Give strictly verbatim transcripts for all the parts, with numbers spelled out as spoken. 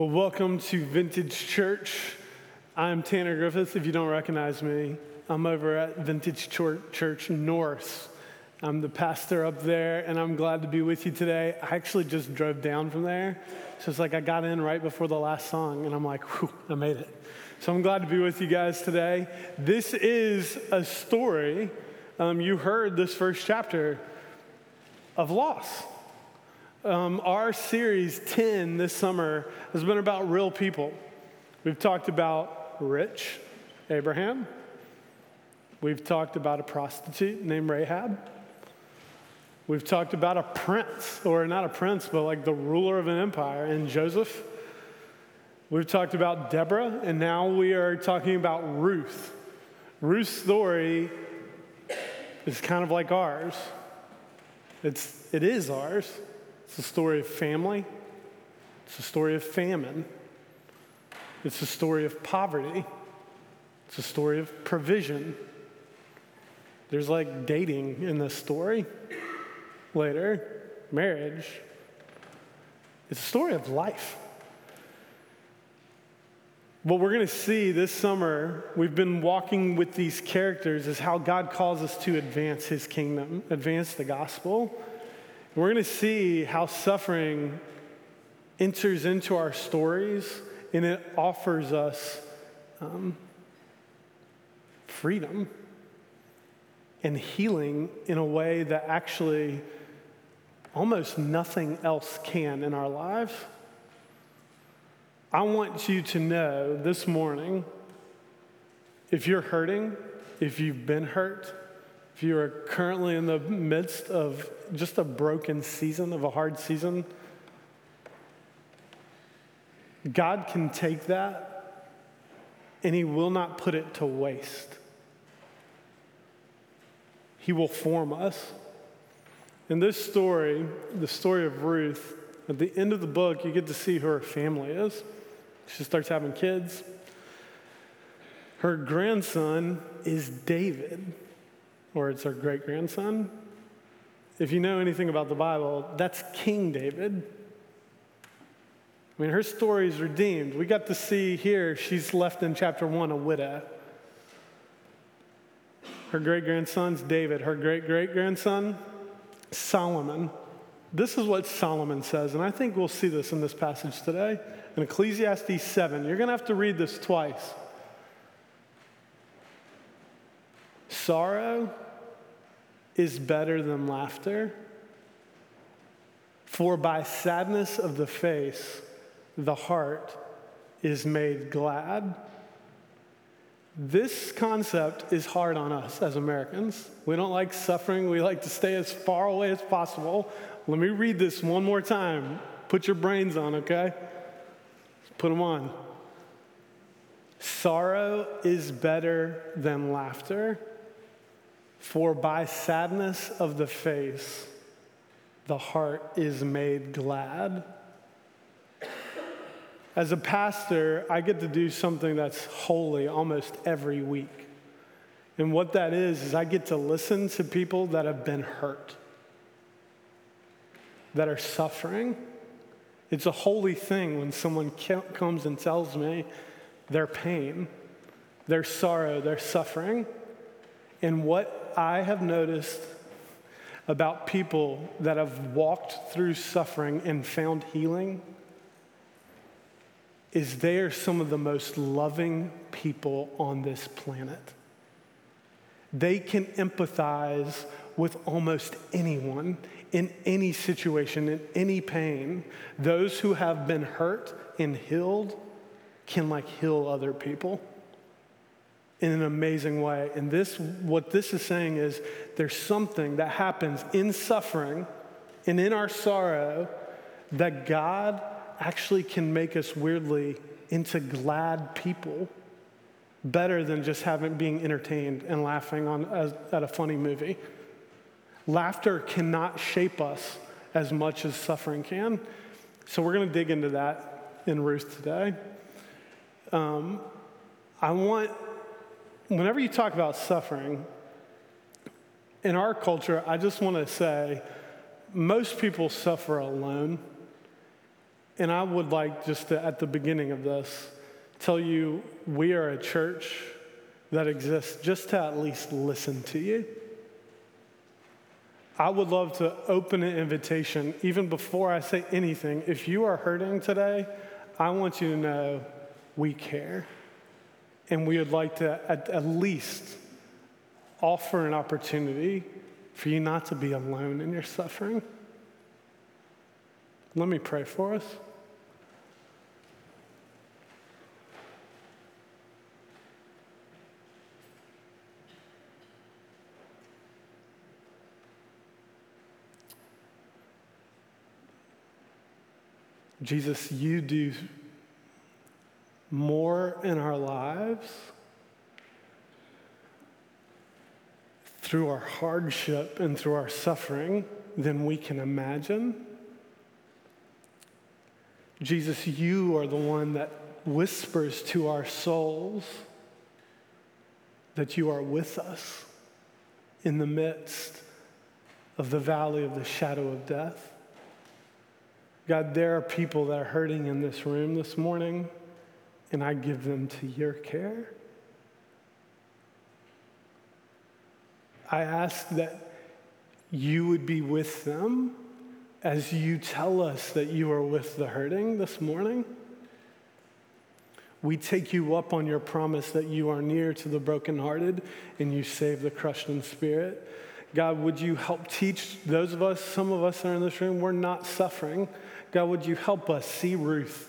Well, welcome to Vintage Church. I'm Tanner Griffith. If you don't recognize me, I'm over at Vintage Church North. I'm the pastor up there, and I'm glad to be with you today. I actually just drove down from there, so it's like I got in right before the last song, and I'm like, whew, I made it. So I'm glad to be with you guys today. This is a story, um, you heard this first chapter, of loss. Um, our series ten this summer has been about real people. We've talked about rich Abraham. We've talked about a prostitute named Rahab. We've talked about a prince, or not a prince, but like the ruler of an empire, in Joseph. We've talked about Deborah, and now we are talking about Ruth. Ruth's story is kind of like ours. It's, it is ours. It's a story of family. It's a story of famine. It's a story of poverty. It's a story of provision. There's like dating in this story. Later, marriage. It's a story of life. What we're going to see this summer, we've been walking with these characters, is how God calls us to advance his kingdom, advance the gospel. We're going to see how suffering enters into our stories, and it offers us um, freedom and healing in a way that actually almost nothing else can in our lives. I want you to know this morning, if you're hurting, if you've been hurt, if you are currently in the midst of just a broken season, of a hard season, God can take that and he will not put it to waste. He will form us. In this story, the story of Ruth, at the end of the book, you get to see who her family is. She starts having kids. Her grandson is David, or it's her great-grandson. If you know anything about the Bible, that's King David. I mean, her story is redeemed. We got to see here, she's left in chapter one a widow. Her great-grandson's David. Her great-great-grandson, Solomon. This is what Solomon says, and I think we'll see this in this passage today. In Ecclesiastes seven, you're going to have to read this twice. Sorrow is better than laughter, for by sadness of the face, the heart is made glad. This concept is hard on us as Americans. We don't like suffering. We like to stay as far away as possible. Let me read this one more time. Put your brains on, okay? Put them on. Sorrow is better than laughter, for by sadness of the face, the heart is made glad. As a pastor, I get to do something that's holy almost every week. And what that is, is I get to listen to people that have been hurt, that are suffering. It's a holy thing when someone comes and tells me their pain, their sorrow, their suffering. And what I have noticed about people that have walked through suffering and found healing is they are some of the most loving people on this planet. They can empathize with almost anyone in any situation, in any pain. Those who have been hurt and healed can like heal other people in an amazing way. And this, what this is saying is there's something that happens in suffering and in our sorrow that God actually can make us weirdly into glad people, better than just having being entertained and laughing on as, at a funny movie. Laughter cannot shape us as much as suffering can. So we're going to dig into that in Ruth today. Um, I want, whenever you talk about suffering, in our culture, I just want to say, most people suffer alone. And I would like just to, at the beginning of this, tell you we are a church that exists just to at least listen to you. I would love to open an invitation, even before I say anything. If you are hurting today, I want you to know we care. And we would like to at, at least offer an opportunity for you not to be alone in your suffering. Let me pray for us. Jesus, you do more in our lives through our hardship and through our suffering than we can imagine. Jesus, you are the one that whispers to our souls that you are with us in the midst of the valley of the shadow of death. God, there are people that are hurting in this room this morning, and I give them to your care. I ask that you would be with them as you tell us that you are with the hurting this morning. We take you up on your promise that you are near to the brokenhearted and you save the crushed in spirit. God, would you help teach those of us, some of us that are in this room, we're not suffering. God, would you help us see Ruth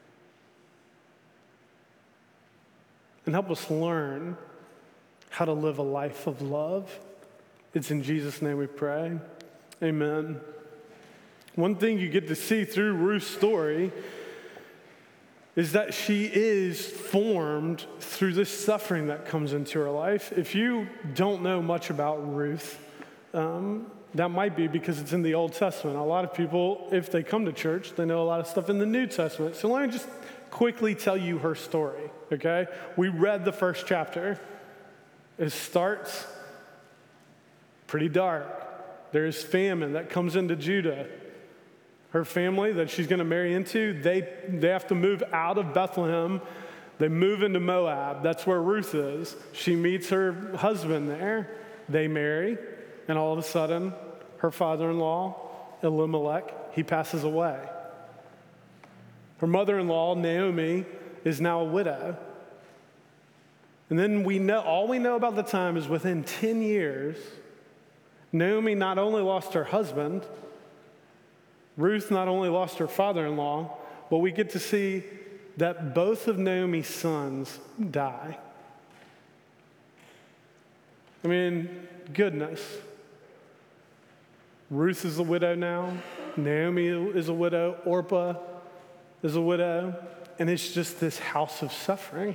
and help us learn how to live a life of love. It's in Jesus' name we pray. Amen. One thing you get to see through Ruth's story is that she is formed through this suffering that comes into her life. If you don't know much about Ruth, um, that might be because it's in the Old Testament. A lot of people, if they come to church, they know a lot of stuff in the New Testament. So let me just quickly tell you her story, okay? We read the first chapter. It starts pretty dark. There's famine that comes into Judah. Her family that she's going to marry into, they, they have to move out of Bethlehem. They move into Moab. That's where Ruth is. She meets her husband there. They marry. And all of a sudden, her father-in-law, Elimelech, he passes away. Her mother-in-law, Naomi, is now a widow. And then we know, all we know about the time is within ten years, Naomi not only lost her husband, Ruth not only lost her father-in-law, but we get to see that both of Naomi's sons die. I mean, goodness. Ruth is a widow now. Naomi is a widow. Orpah is a widow. And it's just this house of suffering.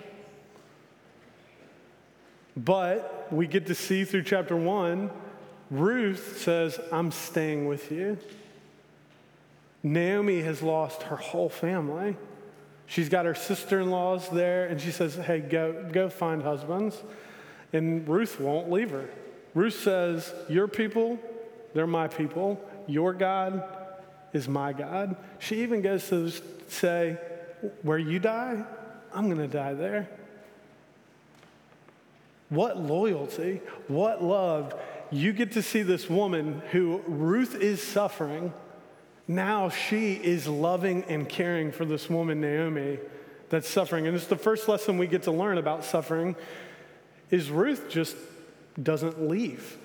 But we get to see through chapter one, Ruth says, I'm staying with you. Naomi has lost her whole family. She's got her sister-in-laws there, and she says, hey, go, go find husbands. And Ruth won't leave her. Ruth says, your people, they're my people. Your God is my God. She even goes to say, where you die, I'm going to die there. What loyalty, what love. You get to see this woman who Ruth is suffering. Now she is loving and caring for this woman, Naomi, that's suffering. And it's the first lesson we get to learn about suffering is Ruth just doesn't leave.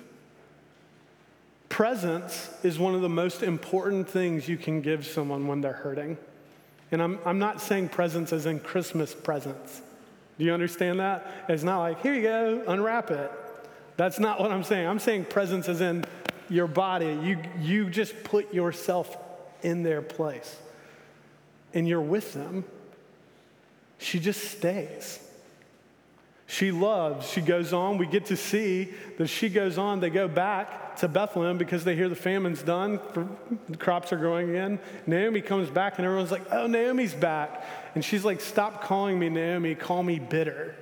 Presence is one of the most important things you can give someone when they're hurting. And I'm, I'm not saying presence as in Christmas presents. Do you understand that? It's not like, here you go, unwrap it. That's not what I'm saying. I'm saying presence as in your body. You, you just put yourself in their place. And you're with them. She just stays. She loves. She goes on. We get to see that she goes on. They go back to Bethlehem because they hear the famine's done. The crops are growing in. Naomi comes back and everyone's like, oh, Naomi's back. And she's like, stop calling me Naomi. Call me bitter.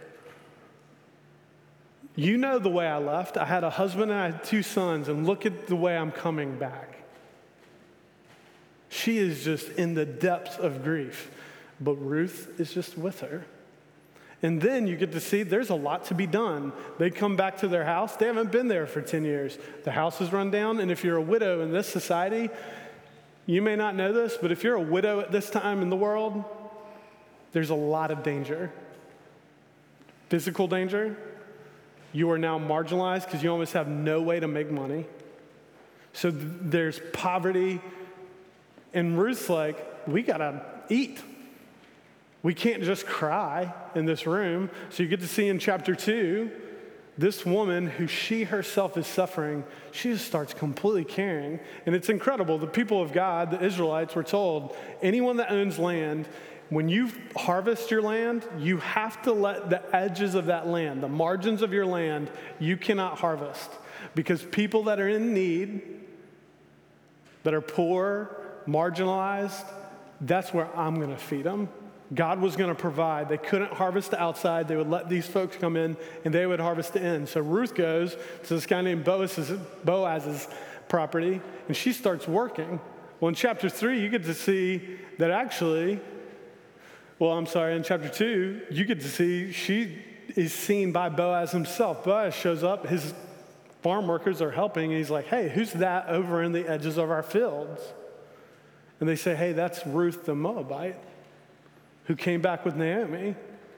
You know the way I left. I had a husband and I had two sons. And look at the way I'm coming back. She is just in the depths of grief, but Ruth is just with her. And then you get to see there's a lot to be done. They come back to their house. They haven't been there for ten years. The house is run down, and if you're a widow in this society, you may not know this, but if you're a widow at this time in the world, there's a lot of danger. Physical danger. You are now marginalized because you almost have no way to make money. So th- there's poverty. And Ruth's like, we got to eat. We can't just cry in this room. So you get to see in chapter two, this woman who she herself is suffering, she just starts completely caring. And it's incredible. The people of God, the Israelites, were told, anyone that owns land, when you harvest your land, you have to let the edges of that land, the margins of your land, you cannot harvest. Because people that are in need, that are poor, marginalized, that's where I'm going to feed them. God was going to provide. They couldn't harvest the outside. They would let these folks come in, and they would harvest the in. So Ruth goes to this guy named Boaz's, Boaz's property, and she starts working. Well, in chapter three, you get to see that actually, well, I'm sorry, in chapter two, you get to see she is seen by Boaz himself. Boaz shows up. His farm workers are helping, and he's like, hey, who's that over in the edges of our fields? And they say, hey, that's Ruth the Moabite, who came back with Naomi.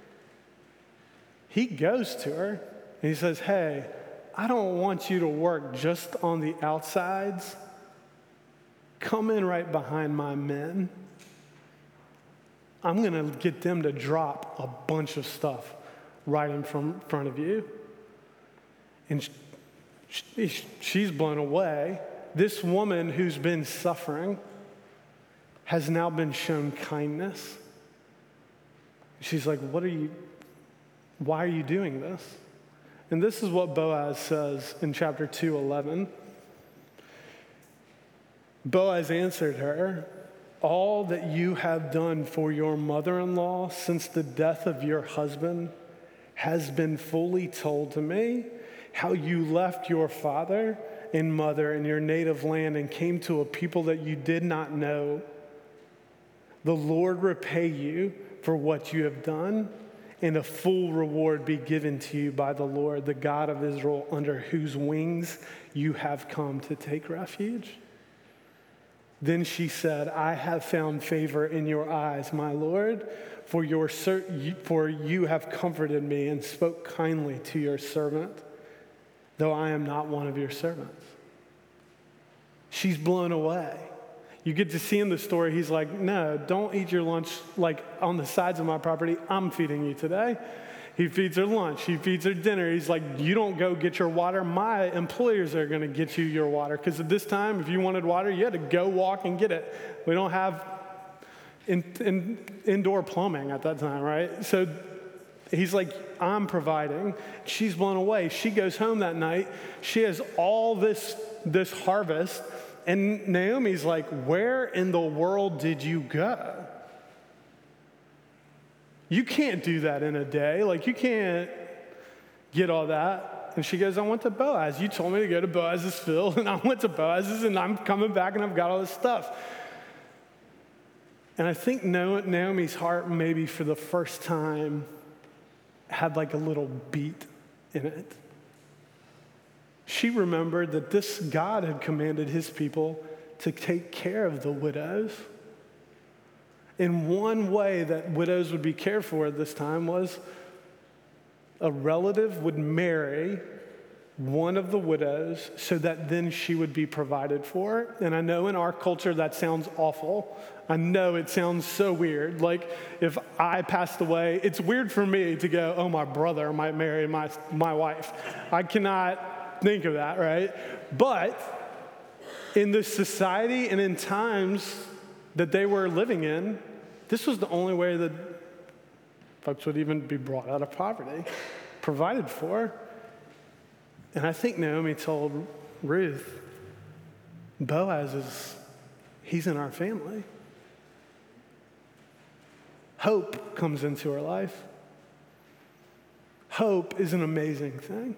He goes to her and he says, hey, I don't want you to work just on the outsides. Come in right behind my men. I'm going to get them to drop a bunch of stuff right in front of you. And she, she's blown away. This woman who's been suffering has now been shown kindness. She's like, what are you, why are you doing this? And this is what Boaz says in chapter two, eleven. Boaz answered her, all that you have done for your mother-in-law since the death of your husband has been fully told to me, how you left your father and mother in your native land and came to a people that you did not know. The Lord repay you for what you have done, and a full reward be given to you by the Lord, the God of Israel, under whose wings you have come to take refuge. Then she said, I have found favor in your eyes, my Lord, for, your for you have comforted me and spoke kindly to your servant, though I am not one of your servants. She's blown away. You get to see in the story, he's like, no, don't eat your lunch like on the sides of my property. I'm feeding you today. He feeds her lunch. He feeds her dinner. He's like, you don't go get your water. My employers are going to get you your water. Because at this time, if you wanted water, you had to go walk and get it. We don't have in, in, indoor plumbing at that time, right? So he's like, I'm providing. She's blown away. She goes home that night. She has all this, this harvest. And Naomi's like, where in the world did you go? You can't do that in a day. Like, you can't get all that. And she goes, I went to Boaz. You told me to go to Boaz's field, and I went to Boaz's, and I'm coming back, and I've got all this stuff. And I think Naomi's heart, maybe for the first time, had like a little beat in it. She remembered that this God had commanded his people to take care of the widows. And one way that widows would be cared for at this time was a relative would marry one of the widows so that then she would be provided for. And I know in our culture that sounds awful. I know it sounds so weird. Like if I passed away, it's weird for me to go, oh, my brother might marry my, my wife. I cannot think of that, right? But in this society and in times that they were living in, this was the only way that folks would even be brought out of poverty, provided for. And I think Naomi told Ruth, Boaz is, he's in our family. Hope comes into her life. Hope is an amazing thing,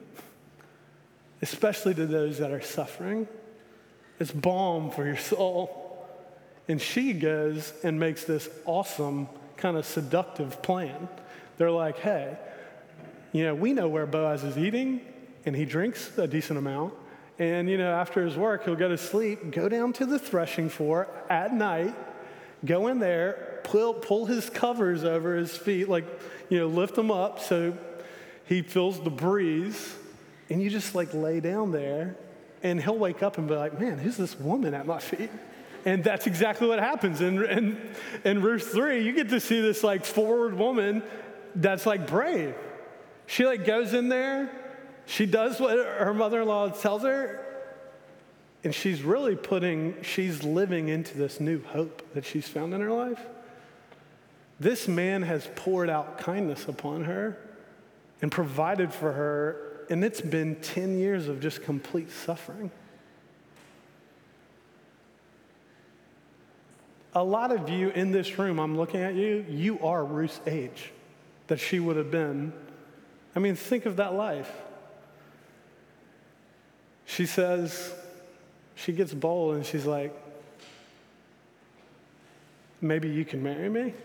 especially to those that are suffering. It's balm for your soul. And she goes and makes this awesome kind of seductive plan. They're like, hey, you know, we know where Boaz is eating, and he drinks a decent amount. And, you know, after his work, he'll go to sleep, go down to the threshing floor at night, go in there, pull, pull his covers over his feet, like, you know, lift them up so he feels the breeze, and you just, like, lay down there, and he'll wake up and be like, man, who's this woman at my feet? And that's exactly what happens. In, in, in Ruth three, you get to see this, like, forward woman that's, like, brave. She, like, goes in there, she does what her mother-in-law tells her, and she's really putting, she's living into this new hope that she's found in her life. This man has poured out kindness upon her and provided for her, and it's been ten years of just complete suffering. A lot of you in this room, I'm looking at you, you are Ruth's age that she would have been. I mean, think of that life. She says, she gets bold and she's like, maybe you can marry me?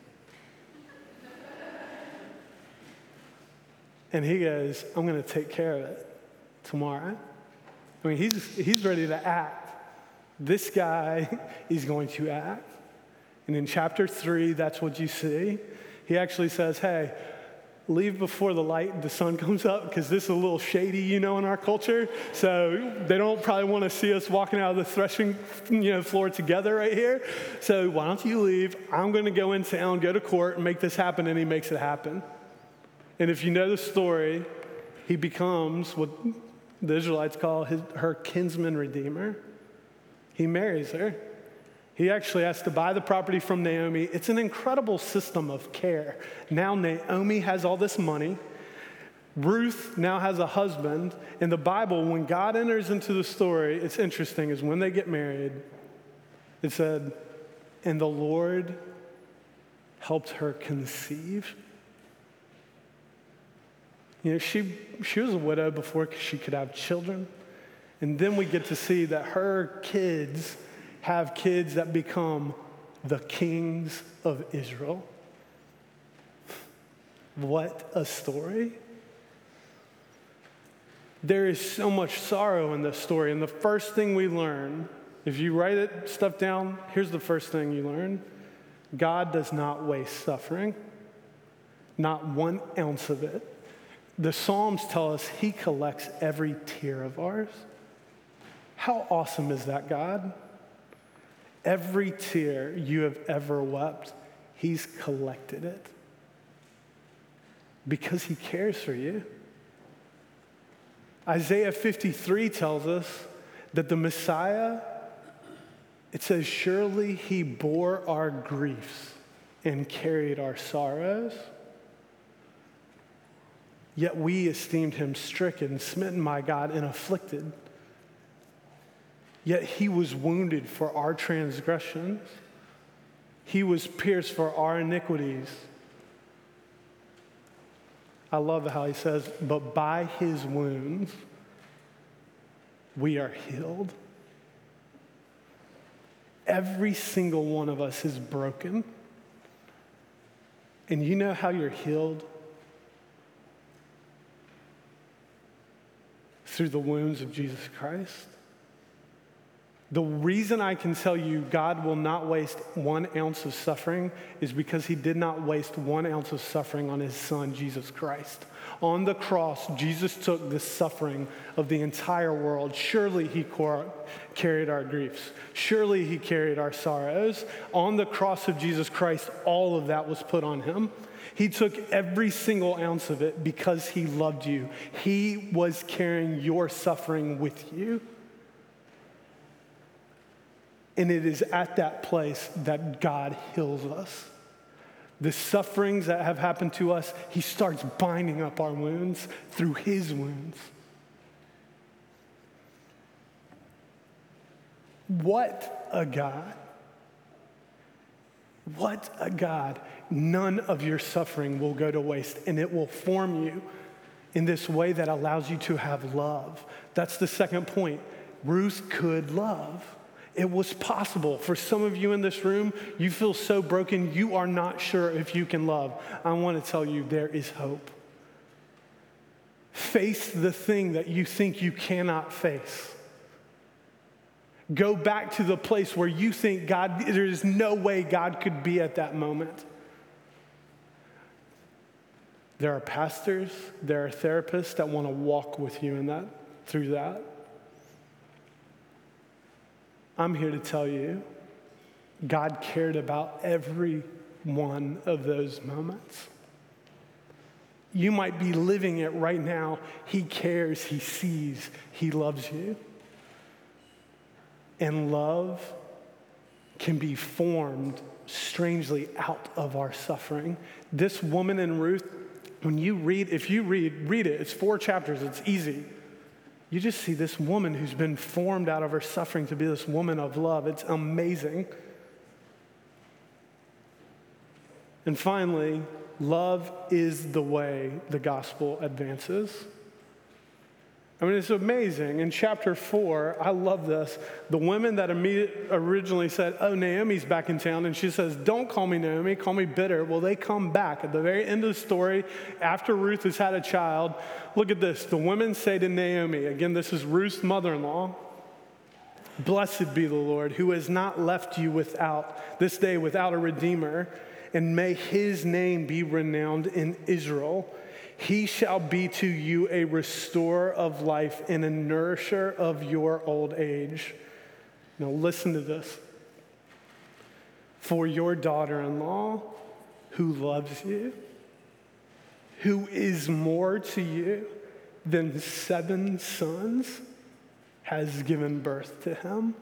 And he goes, I'm going to take care of it tomorrow. I mean, he's, he's ready to act. This guy is going to act. And in chapter three, that's what you see. He actually says, hey, leave before the light, the sun comes up, because this is a little shady, you know, in our culture. So they don't probably want to see us walking out of the threshing, you know, floor together right here. So why don't you leave? I'm going to go in town, go to court, and make this happen. And he makes it happen. And if you know the story, he becomes what the Israelites call his, her kinsman redeemer. He marries her. He actually has to buy the property from Naomi. It's an incredible system of care. Now Naomi has all this money. Ruth now has a husband. In the Bible, when God enters into the story, it's interesting, is when they get married, it said, and the Lord helped her conceive. You know, she, she was a widow before she could have children. And then we get to see that her kids have kids that become the kings of Israel. What a story. There is so much sorrow in this story. And the first thing we learn, if you write it stuff down, here's the first thing you learn. God does not waste suffering. Not one ounce of it. The Psalms tell us he collects every tear of ours. How awesome is that, God? Every tear you have ever wept, he's collected it. Because he cares for you. Isaiah fifty-three tells us that the Messiah, it says, surely he bore our griefs and carried our sorrows. Yet we esteemed him stricken, smitten by God, and afflicted. Yet he was wounded for our transgressions. He was pierced for our iniquities. I love how he says, but by his wounds, we are healed. Every single one of us is broken. And you know how you're healed? Through the wounds of Jesus Christ. The reason I can tell you God will not waste one ounce of suffering is because he did not waste one ounce of suffering on his son, Jesus Christ. On the cross, Jesus took the suffering of the entire world. Surely he cor- carried our griefs. Surely he carried our sorrows. On the cross of Jesus Christ, all of that was put on him. He took every single ounce of it because he loved you. He was carrying your suffering with you. And it is at that place that God heals us. The sufferings that have happened to us, he starts binding up our wounds through his wounds. What a God. What a God. None of your suffering will go to waste, and it will form you in this way that allows you to have love. That's the second point. Ruth could love. It was possible. For some of you in this room, you feel so broken, you are not sure if you can love. I want to tell you, there is hope. Face the thing that you think you cannot face. Go back to the place where you think God, there is no way God could be at that moment. There are pastors, there are therapists that want to walk with you in that, through that. I'm here to tell you, God cared about every one of those moments. You might be living it right now. He cares, he sees, he loves you. And love can be formed strangely out of our suffering. This woman in Ruth, when you read, if you read, read it, it's four chapters, it's easy. You just see this woman who's been formed out of her suffering to be this woman of love. It's amazing. And finally, love is the way the gospel advances. I mean, it's amazing. In chapter four, I love this. The women that originally said, oh, Naomi's back in town, and she says, don't call me Naomi, call me bitter. Well, they come back. At the very end of the story, after Ruth has had a child, look at this. The women say to Naomi, again, this is Ruth's mother-in-law, blessed be the Lord, who has not left you without, this day without a redeemer, and may his name be renowned in Israel. He shall be to you a restorer of life and a nourisher of your old age. Now listen to this. For your daughter-in-law, who loves you, who is more to you than seven sons, has given birth to him.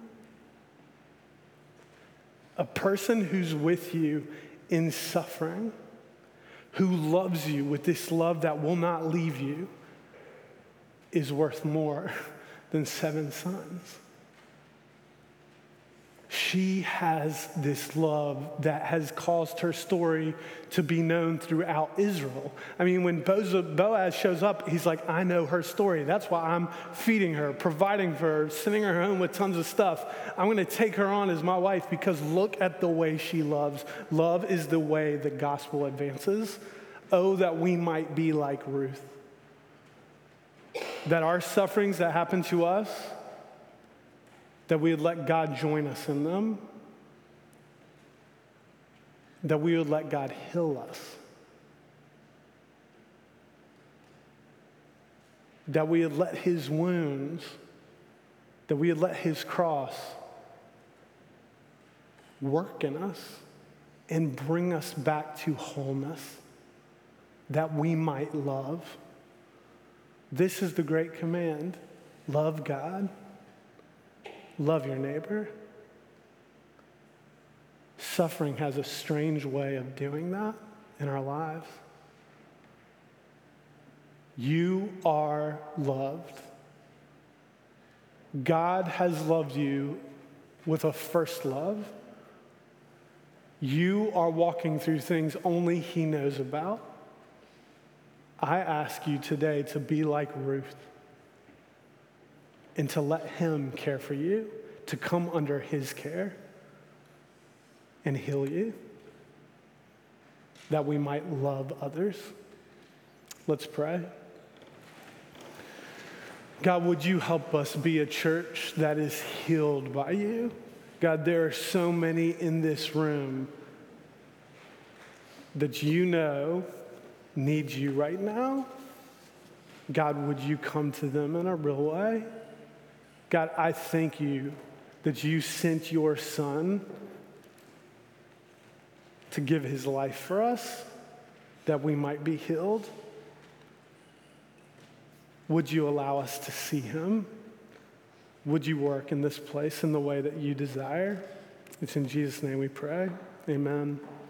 A person who's with you in suffering, who loves you with this love that will not leave you, is worth more than seven sons. She has this love that has caused her story to be known throughout Israel. I mean, when Boaz shows up, he's like, I know her story. That's why I'm feeding her, providing for her, sending her home with tons of stuff. I'm going to take her on as my wife because look at the way she loves. Love is the way the gospel advances. Oh, that we might be like Ruth. That our sufferings that happen to us, that we would let God join us in them, that we would let God heal us, that we would let his wounds, that we would let his cross work in us and bring us back to wholeness, that we might love. This is the great command. Love God. Love your neighbor. Suffering has a strange way of doing that in our lives. You are loved. God has loved you with a first love. You are walking through things only he knows about. I ask you today to be like Ruth and to let him care for you, to come under his care and heal you, that we might love others. Let's pray. God, would you help us be a church that is healed by you? God, there are so many in this room that you know need you right now. God, would you come to them in a real way? God, I thank you that you sent your son to give his life for us, that we might be healed. Would you allow us to see him? Would you work in this place in the way that you desire? It's in Jesus' name we pray. Amen.